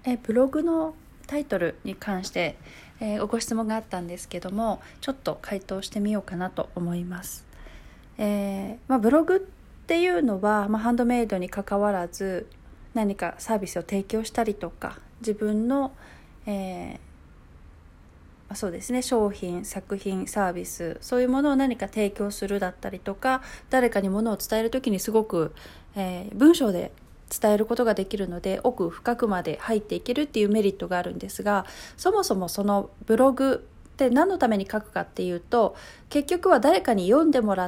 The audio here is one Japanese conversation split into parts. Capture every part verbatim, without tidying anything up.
えブログのタイトルに関して、えー、ご質問があったんですけども、ちょっと回答してみようかなと思います。えーまあ、ブログっていうのは、まあ、ハンドメイドに関わらず何かサービスを提供したりとか、自分の、えー、そうですね、商品、作品、サービス、そういうものを何か提供するだったりとか、誰かにものを伝えるときにすごく、えー、文章で伝えることができるので、奥深くまで入っていけるっていうメリットがあるんですが、そもそもそのブログって何のために書くかっていうと、結局は誰かに読んでもらって、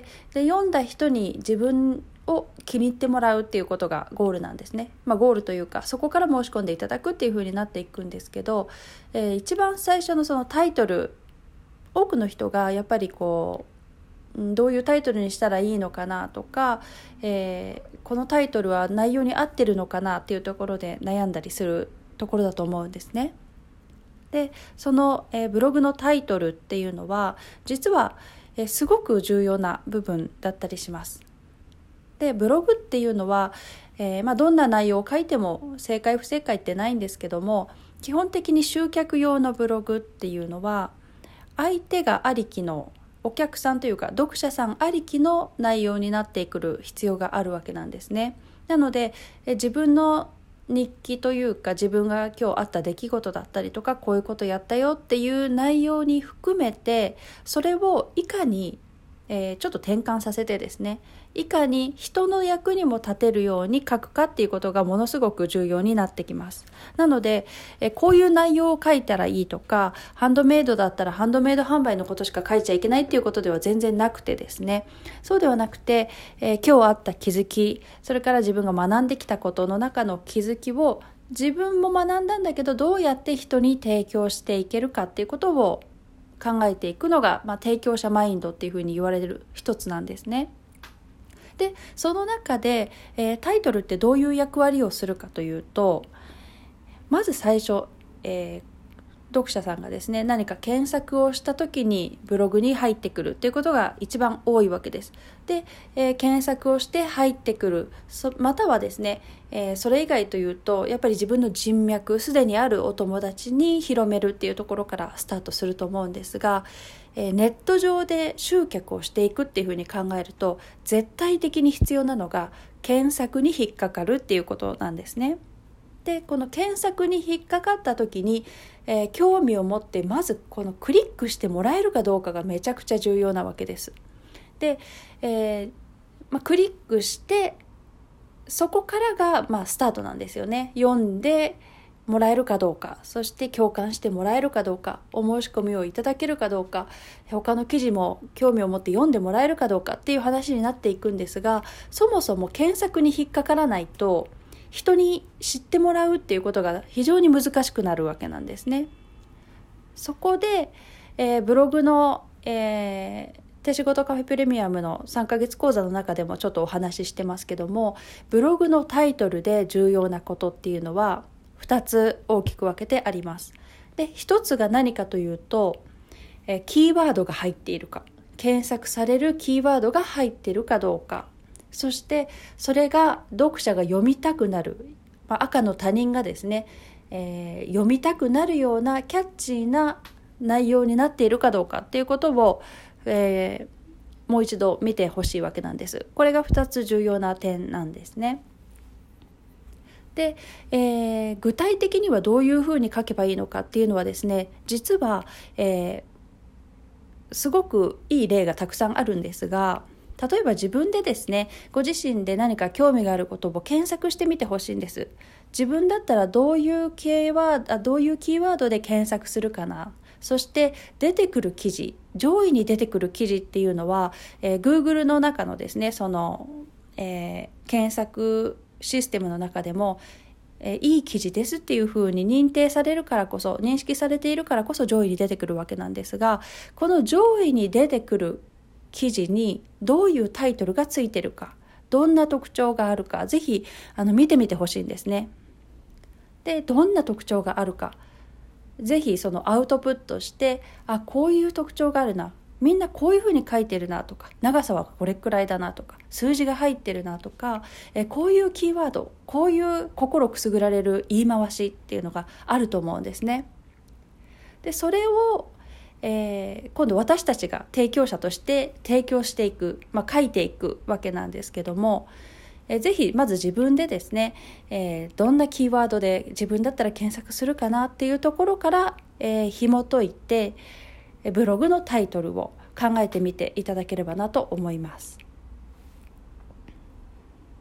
で読んだ人に自分を気に入ってもらうっていうことがゴールなんですね。まあ、ゴールというか、そこから申し込んでいただくっていう風になっていくんですけど、えー、一番最初のそのタイトル、多くの人がやっぱりこうどういうタイトルにしたらいいのかなとか、えー、このタイトルは内容に合ってるのかなっていうところで悩んだりするところだと思うんですね。で、その、えー、ブログのタイトルっていうのは実は、えー、すごく重要な部分だったりします。で、ブログっていうのは、えーまあ、どんな内容を書いても正解不正解ってないんですけども、基本的に集客用のブログっていうのは相手がありきのお客さんというか読者さんありきの内容になってくる必要があるわけなんですね。なのでえ自分の日記というか、自分が今日あった出来事だったりとか、こういうことやったよっていう内容に含めて、それをいかにえー、ちょっと転換させてですね、いかに人の役にも立てるように書くかっていうことがものすごく重要になってきます。なので、えー、こういう内容を書いたらいいとか、ハンドメイドだったらハンドメイド販売のことしか書いちゃいけないっていうことでは全然なくてですね、そうではなくて、えー、今日あった気づき、それから自分が学んできたことの中の気づきを自分も学んだんだけど、どうやって人に提供していけるかっていうことを考えていくのが、まあ、提供者マインドっていうふうに言われる一つなんですね。で、その中で、えー、タイトルってどういう役割をするかというと、まず最初、えー読者さんがですね、何か検索をした時にブログに入ってくるということが一番多いわけです。で、えー、検索をして入ってくる、そまたはですね、えー、それ以外というと、やっぱり自分の人脈、すでにあるお友達に広めるっていうところからスタートすると思うんですが、えー、ネット上で集客をしていくっていうふうに考えると、絶対的に必要なのが検索に引っかかるっていうことなんですね。で、この検索に引っかかった時に、えー、興味を持ってまずこのクリックしてもらえるかどうかがめちゃくちゃ重要なわけです。で、えーまあ、クリックしてそこからが、まあ、スタートなんですよね。読んでもらえるかどうか、そして共感してもらえるかどうか、お申し込みをいただけるかどうか、他の記事も興味を持って読んでもらえるかどうかっていう話になっていくんですが、そもそも検索に引っかからないと人に知ってもらうっていうことが非常に難しくなるわけなんですね。そこで、えー、ブログの、えー、手仕事カフェプレミアムのさんかげつ講座の中でもちょっとお話ししてますけども、ブログのタイトルで重要なことっていうのはふたつ大きく分けてあります。で、ひとつが何かというと、えー、キーワードが入っているか、検索されるキーワードが入っているかどうか、そしてそれが読者が読みたくなる、まあ、赤の他人がですね、えー、読みたくなるようなキャッチーな内容になっているかどうかっていうことを、えー、もう一度見てほしいわけなんです。これがふたつ重要な点なんですね。で、えー、具体的にはどういうふうに書けばいいのかっていうのはですね、実は、えー、すごくいい例がたくさんあるんですが、例えば自分でですね、ご自身で何か興味があることを検索してみてほしいんです。自分だったらどういうキーワード、どういうキーワードで検索するかな。そして出てくる記事、上位に出てくる記事っていうのは、えー、Google の中のですね、その、えー、検索システムの中でも、えー、いい記事ですっていうふうに認定されるからこそ、認識されているからこそ上位に出てくるわけなんですが、この上位に出てくる記事にどういうタイトルがついてるか、どんな特徴があるか、ぜひあの見てみてほしいんですね。で、どんな特徴があるか、ぜひそのアウトプットして、あ、こういう特徴があるな、 みんなこういうふうに書いてるなとか、長さはこれくらいだなとか、数字が入ってるなとか、えこういうキーワード、こういう心くすぐられる言い回しっていうのがあると思うんですね。でそれを、えー、今度私たちが提供者として提供していく、まあ、書いていくわけなんですけども、えー、ぜひまず自分でですね、えー、どんなキーワードで自分だったら検索するかなっていうところから、えー、紐解いてブログのタイトルを考えてみていただければなと思います。